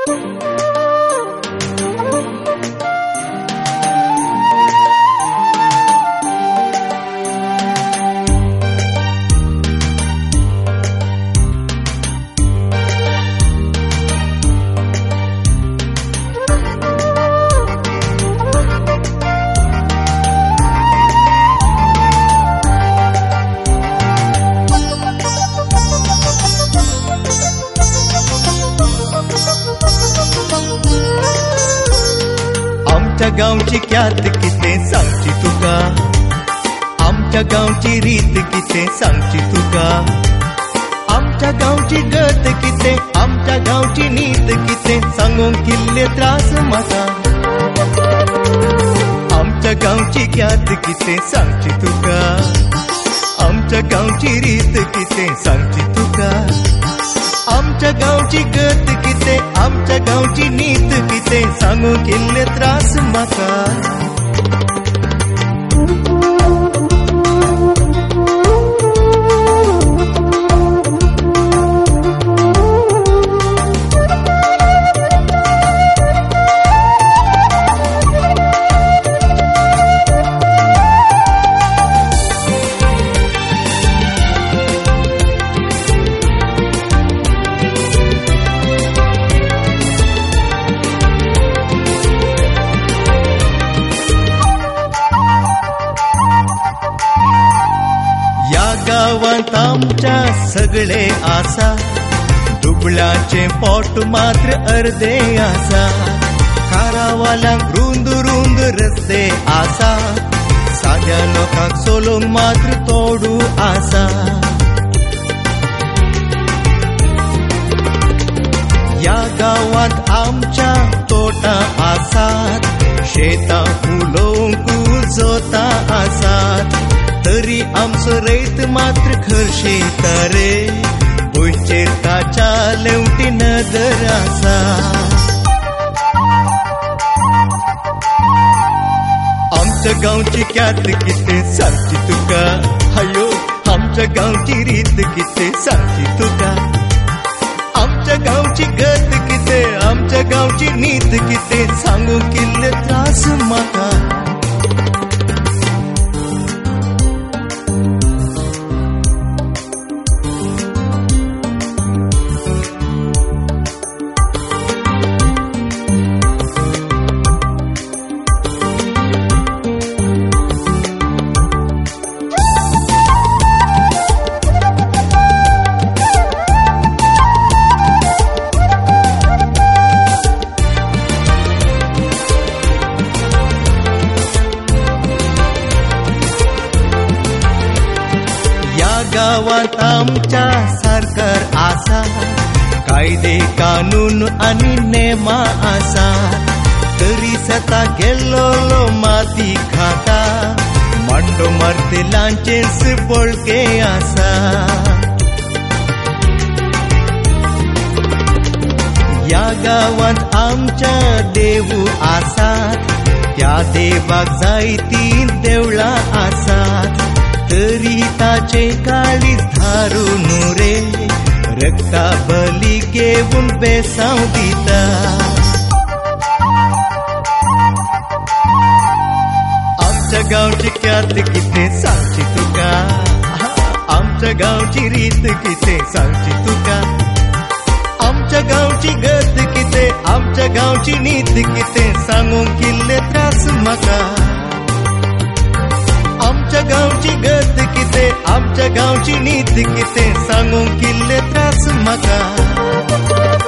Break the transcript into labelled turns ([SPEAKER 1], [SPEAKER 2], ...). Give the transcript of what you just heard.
[SPEAKER 1] आमच्या गावची क्यात किते सांगची तुका, आमच्या गावची रीत किते सांगची तुका, आमच्या गावची गत किते, आमच्या गावची नीत किते सांगून किल्ले त्रास म्हाका. आमच्या गावची क्यात किते सांगची तुका, आमच्या गावची रीत किते सांगची तुका, आमच्या गावची गत किते, आमच्या गावची नीत किते सांगू किल्ले त्रास म्हाका. या गावात आमच्या सगळे आसा, दुबळाचे पोट मात्र अर्धे आसा, कारावालांक रुंद रुंद रस्ते आसा, साध्या लोकांक सोलोंक मात्र तोडू आसा. या गावात आमच्या तोटा आसात, शेतां फुलोवंक जोता आसात, तरी आमचो रैत मात्र खर्शीता रे, भुंयचेर ताच्या लेवटी नदर आसा. आमच्या गांवची क्यात किते सांगची तुका, हायो आमच्या गांवची रीत किते सांगची तुका, आमच्या गांवची गत किते, आमच्या गांवची नीत किते सांगू किल्ले त्रास म्हाका. गावात आमच्या सरकार आसा, कायदे कानून आणि नेमा आसा, तरी सता गेल्लो माती खाता, मांडो मार्तेलांचेच बळके आसा. या गावात आमच्या देवू आसात, त्या देवाक जायती देवळां आसात, तरी ताचे काळीज धारून रे, रक्ता बली घेऊन बेसांव दिता. आमच्या गांवची क्यात किते सांगची तुका, आमच्या गांवची रीत किते सांगची तुका, आमच्या गांवची गत किते, आमच्या गांवची नीत किते सांगून किल्ले त्रास म्हाका. आमच्या गांवची गत किते, आमच्या गांवची नीत किते सांगून किल्ले त्रास म्हाका.